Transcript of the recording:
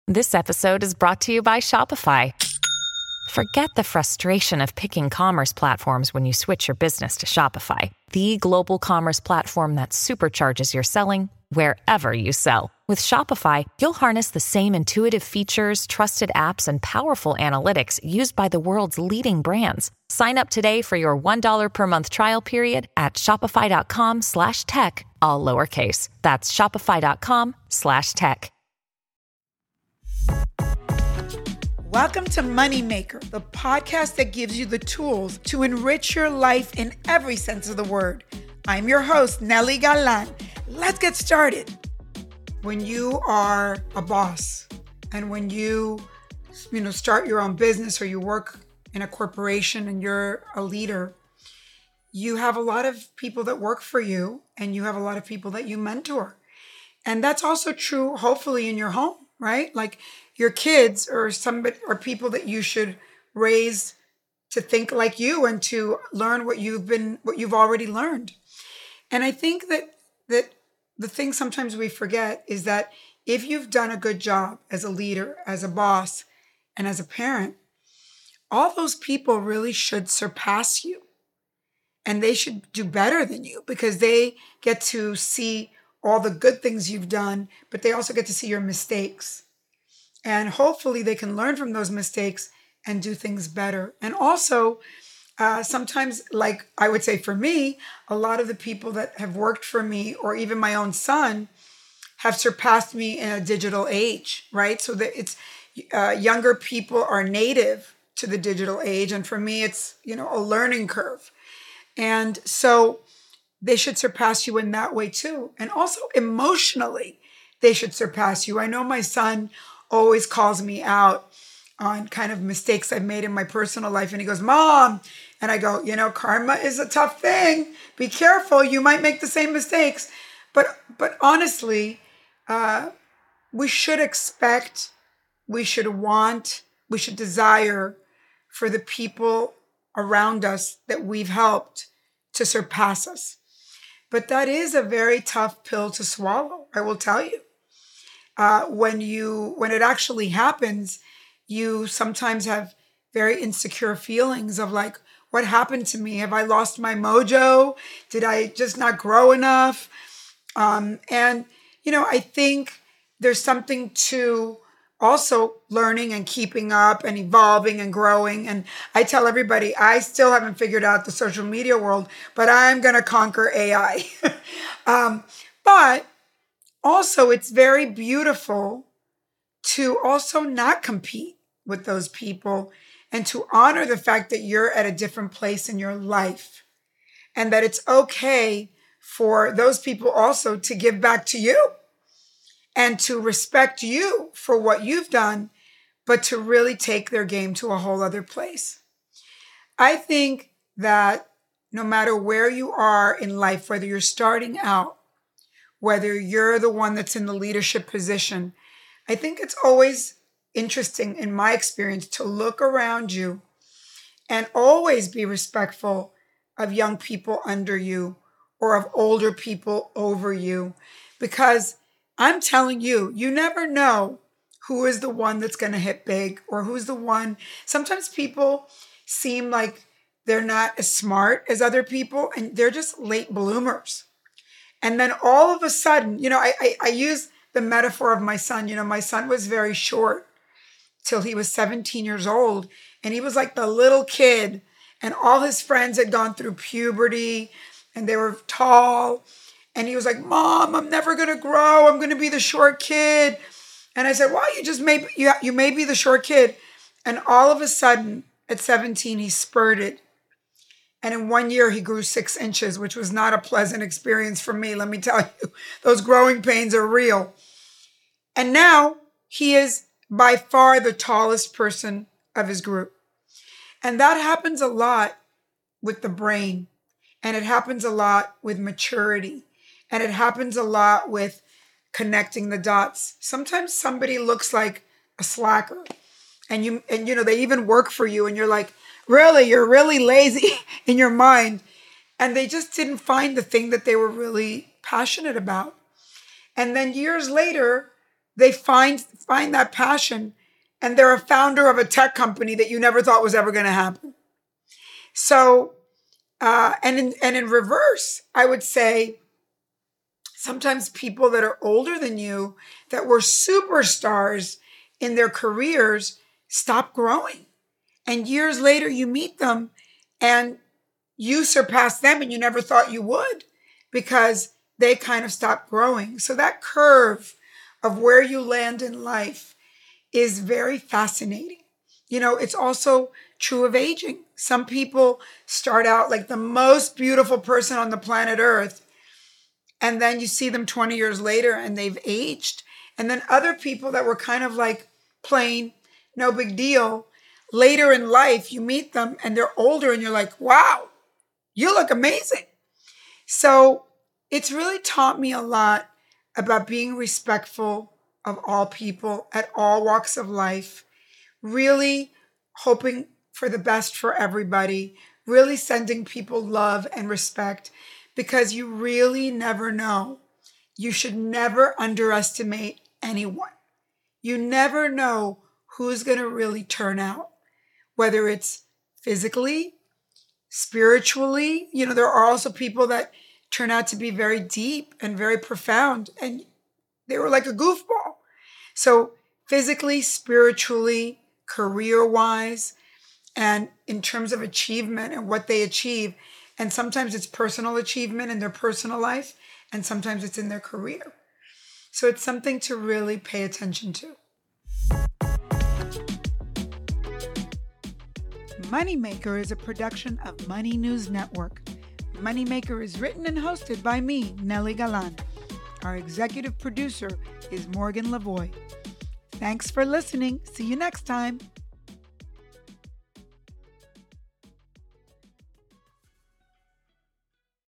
This episode is brought to you by Shopify. Forget the frustration of picking commerce platforms when you switch your business to Shopify, the global commerce platform that supercharges your selling wherever you sell. With Shopify, you'll harness the same intuitive features, trusted apps, and powerful analytics used by the world's leading brands. Sign up today for your $1 per month trial period at shopify.com/tech, all lowercase. That's shopify.com/tech. Welcome to Moneymaker, the podcast that gives you the tools to enrich your life in every sense of the word. I'm your host, Nelly Galan. Let's get started. When you are a boss and when you start your own business or you work in a corporation and you're a leader, you have a lot of people that work for you and you have a lot of people that you mentor. And that's also true, hopefully, in your home, right? Like your kids or people that you should raise to think like you and to learn what you've already learned. And I think that the thing sometimes we forget is that if you've done a good job as a leader, as a boss, and as a parent, all those people really should surpass you. And they should do better than you because they get to see all the good things you've done, but they also get to see your mistakes. And hopefully they can learn from those mistakes and do things better. And also, sometimes, like I would say for me, a lot of the people that have worked for me or even my own son have surpassed me in a digital age, right? So that it's younger people are native to the digital age. And for me, it's, a learning curve. And so they should surpass you in that way too. And also emotionally, they should surpass you. I know my son always calls me out on kind of mistakes I've made in my personal life. And he goes, "Mom," and I go, karma is a tough thing. Be careful. You might make the same mistakes. But honestly, we should expect, we should want, we should desire for the people around us that we've helped to surpass us. But that is a very tough pill to swallow, I will tell you. When it actually happens, you sometimes have very insecure feelings of like, what happened to me? Have I lost my mojo? Did I just not grow enough? I think there's something to also learning and keeping up and evolving and growing. And I tell everybody, I still haven't figured out the social media world, but I'm going to conquer AI. But also, it's very beautiful to also not compete with those people and to honor the fact that you're at a different place in your life and that it's okay for those people also to give back to you and to respect you for what you've done, but to really take their game to a whole other place. I think that no matter where you are in life, whether you're starting out, whether you're the one that's in the leadership position, I think it's always interesting in my experience to look around you and always be respectful of young people under you or of older people over you. Because I'm telling you, you never know who is the one that's going to hit big or who's the one. Sometimes people seem like they're not as smart as other people and they're just late bloomers. And then all of a sudden, I use the metaphor of my son. My son was very short till he was 17 years old. And he was like the little kid. And all his friends had gone through puberty and they were tall. And he was like, "Mom, I'm never going to grow. I'm going to be the short kid." And I said, "Well, you may be the short kid." And all of a sudden at 17, he spurted. And in 1 year, he grew 6 inches, which was not a pleasant experience for me. Let me tell you, those growing pains are real. And now he is by far the tallest person of his group. And that happens a lot with the brain. And it happens a lot with maturity. And it happens a lot with connecting the dots. Sometimes somebody looks like a slacker. And they even work for you. And you're like, really, you're really lazy in your mind. And they just didn't find the thing that they were really passionate about. And then years later, they find that passion, and they're a founder of a tech company that you never thought was ever going to happen. So, and in reverse, I would say sometimes people that are older than you, that were superstars in their careers, stop growing. And years later, you meet them and you surpass them and you never thought you would, because they kind of stopped growing. So that curve of where you land in life is very fascinating. You know, it's also true of aging. Some people start out like the most beautiful person on the planet Earth, and then you see them 20 years later and they've aged. And then other people that were kind of like plain, no big deal, later in life, you meet them and they're older and you're like, wow, you look amazing. So it's really taught me a lot about being respectful of all people at all walks of life, really hoping for the best for everybody, really sending people love and respect, because you really never know. You should never underestimate anyone. You never know who's going to really turn out, whether it's physically, spiritually. You know, there are also people that turn out to be very deep and very profound, and they were like a goofball. So physically, spiritually, career-wise, and in terms of achievement and what they achieve. And sometimes it's personal achievement in their personal life, and sometimes it's in their career. So it's something to really pay attention to. Moneymaker is a production of Money News Network. Moneymaker is written and hosted by me, Nelly Galan. Our executive producer is Morgan Lavoie. Thanks for listening. See you next time.